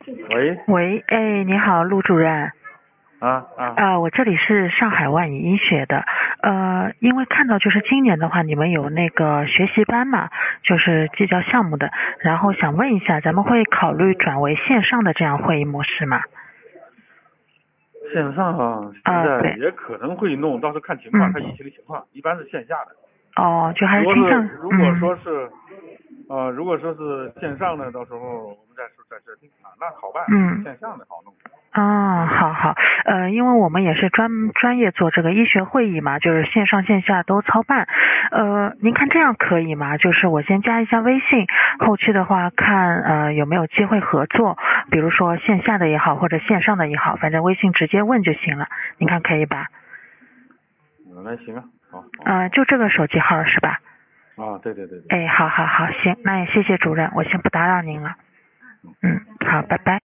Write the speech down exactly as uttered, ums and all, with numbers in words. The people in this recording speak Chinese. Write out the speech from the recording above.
喂， 喂，哎，你好，陆主任。 啊啊， 啊、我这里是上海万医医学的。呃，因为看到就是今年的话，你们有那个学习班嘛，就是绩效项目的，然后想问一下，咱们会考虑转为线上的这样会议模式吗？ 线上啊，现啊、对。 在也可能会弄，到时候看情况， 嗯。 看疫情的情况，一般是线下的。 哦，就还如果是倾向。 是如果嗯。 说是，啊、如果说是线上的，到时候我们再说再设定啊，那好办， 嗯。 线上的好弄。 哦，好好。呃，因为我们也是专专业做这个医学会议嘛，就是线上线下都操办。呃，您看这样可以吗？就是我先加一下微信，后期的话看呃有没有机会合作，比如说线下的也好，或者线上的也好，反正微信直接问就行了。您看可以吧？ 嗯，那行啊，好，好， 呃，就这个手机号是吧？ 啊，对对对对。 哎，好好好，行，那也谢谢主任，我先不打扰您了。嗯，好，拜拜。